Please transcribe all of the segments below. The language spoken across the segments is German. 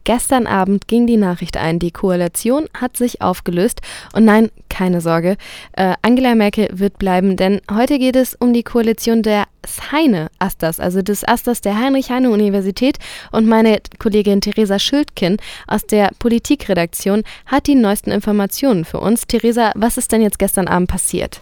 Gestern Abend ging die Nachricht ein, die Koalition hat sich aufgelöst. Und nein, keine Sorge, Angela Merkel wird bleiben, denn heute geht es um die Koalition des Heine-Asters, also des Asters der Heinrich-Heine-Universität. Und meine Kollegin Theresa Schildkin aus der Politikredaktion hat die neuesten Informationen für uns. Theresa, was ist denn jetzt gestern Abend passiert?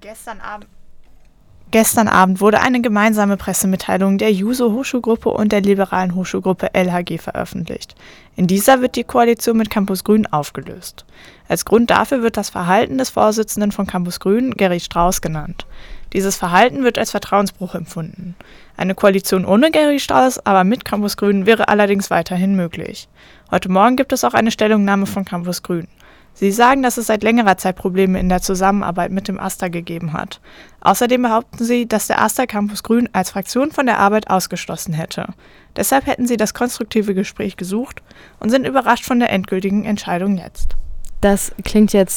Gestern Abend wurde eine gemeinsame Pressemitteilung der Juso-Hochschulgruppe und der liberalen Hochschulgruppe LHG veröffentlicht. In dieser wird die Koalition mit Campus Grün aufgelöst. Als Grund dafür wird das Verhalten des Vorsitzenden von Campus Grün, Gerry Strauß, genannt. Dieses Verhalten wird als Vertrauensbruch empfunden. Eine Koalition ohne Gerry Strauß, aber mit Campus Grün wäre allerdings weiterhin möglich. Heute Morgen gibt es auch eine Stellungnahme von Campus Grün. Sie sagen, dass es seit längerer Zeit Probleme in der Zusammenarbeit mit dem AStA gegeben hat. Außerdem behaupten sie, dass der AStA Campus Grün als Fraktion von der Arbeit ausgeschlossen hätte. Deshalb hätten sie das konstruktive Gespräch gesucht und sind überrascht von der endgültigen Entscheidung jetzt. Das klingt jetzt,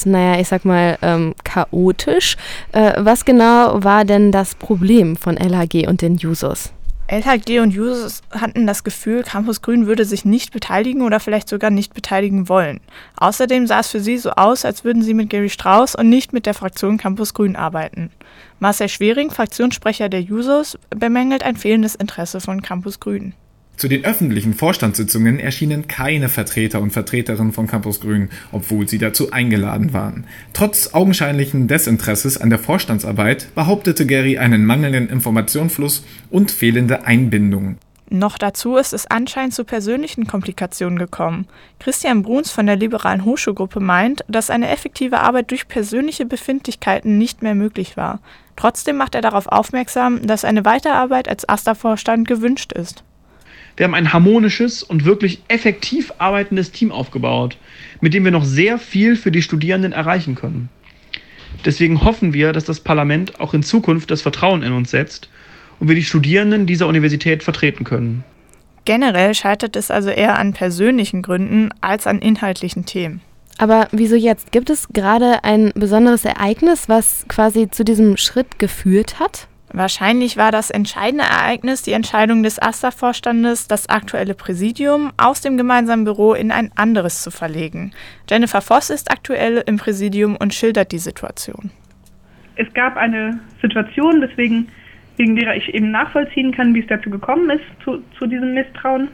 chaotisch. Was genau war denn das Problem von LHG und den Jusos? LHG und Jusos hatten das Gefühl, Campus Grün würde sich nicht beteiligen oder vielleicht sogar nicht beteiligen wollen. Außerdem sah es für sie so aus, als würden sie mit Gerry Strauß und nicht mit der Fraktion Campus Grün arbeiten. Marcel Schwering, Fraktionssprecher der Jusos, bemängelt ein fehlendes Interesse von Campus Grün. Zu den öffentlichen Vorstandssitzungen erschienen keine Vertreter und Vertreterinnen von Campus Grün, obwohl sie dazu eingeladen waren. Trotz augenscheinlichen Desinteresses an der Vorstandsarbeit behauptete Gerry einen mangelnden Informationsfluss und fehlende Einbindung. Noch dazu ist es anscheinend zu persönlichen Komplikationen gekommen. Christian Bruns von der liberalen Hochschulgruppe meint, dass eine effektive Arbeit durch persönliche Befindlichkeiten nicht mehr möglich war. Trotzdem macht er darauf aufmerksam, dass eine Weiterarbeit als AStA-Vorstand gewünscht ist. Wir haben ein harmonisches und wirklich effektiv arbeitendes Team aufgebaut, mit dem wir noch sehr viel für die Studierenden erreichen können. Deswegen hoffen wir, dass das Parlament auch in Zukunft das Vertrauen in uns setzt und wir die Studierenden dieser Universität vertreten können. Generell scheitert es also eher an persönlichen Gründen als an inhaltlichen Themen. Aber wieso jetzt? Gibt es gerade ein besonderes Ereignis, was quasi zu diesem Schritt geführt hat? Wahrscheinlich war das entscheidende Ereignis die Entscheidung des AStA-Vorstandes, das aktuelle Präsidium aus dem gemeinsamen Büro in ein anderes zu verlegen. Jennifer Voss ist aktuell im Präsidium und schildert die Situation. Es gab eine Situation, wegen derer ich eben nachvollziehen kann, wie es dazu gekommen ist, zu diesem Misstrauen.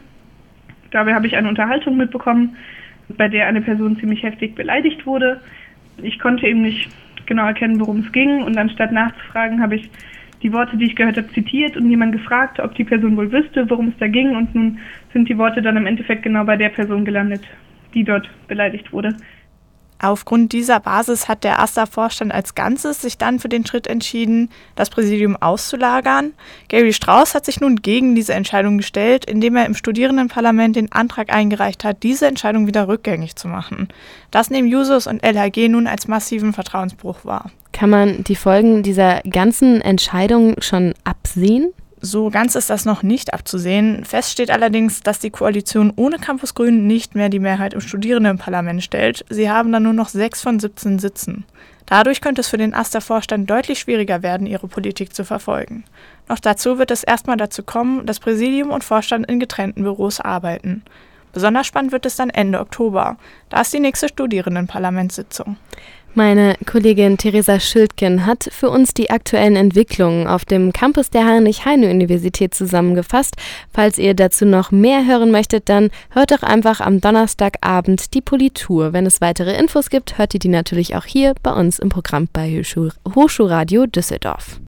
Dabei habe ich eine Unterhaltung mitbekommen, bei der eine Person ziemlich heftig beleidigt wurde. Ich konnte eben nicht genau erkennen, worum es ging, und anstatt nachzufragen, habe ich die Worte, die ich gehört habe, zitiert und jemand gefragt, ob die Person wohl wüsste, worum es da ging. Und nun sind die Worte dann im Endeffekt genau bei der Person gelandet, die dort beleidigt wurde. Aufgrund dieser Basis hat der AStA-Vorstand als Ganzes sich dann für den Schritt entschieden, das Präsidium auszulagern. Gerry Strauß hat sich nun gegen diese Entscheidung gestellt, indem er im Studierendenparlament den Antrag eingereicht hat, diese Entscheidung wieder rückgängig zu machen. Das nehmen Jusos und LHG nun als massiven Vertrauensbruch wahr. Kann man die Folgen dieser ganzen Entscheidung schon absehen? So ganz ist das noch nicht abzusehen. Fest steht allerdings, dass die Koalition ohne Campus Grün nicht mehr die Mehrheit im Studierendenparlament stellt. Sie haben dann nur noch 6 von 17 Sitzen. Dadurch könnte es für den AStA-Vorstand deutlich schwieriger werden, ihre Politik zu verfolgen. Noch dazu wird es erstmal dazu kommen, dass Präsidium und Vorstand in getrennten Büros arbeiten. Besonders spannend wird es dann Ende Oktober. Da ist die nächste Studierendenparlamentssitzung. Meine Kollegin Theresa Schildkin hat für uns die aktuellen Entwicklungen auf dem Campus der Heinrich-Heine-Universität zusammengefasst. Falls ihr dazu noch mehr hören möchtet, dann hört doch einfach am Donnerstagabend die Politur. Wenn es weitere Infos gibt, hört ihr die natürlich auch hier bei uns im Programm bei Hochschulradio Düsseldorf.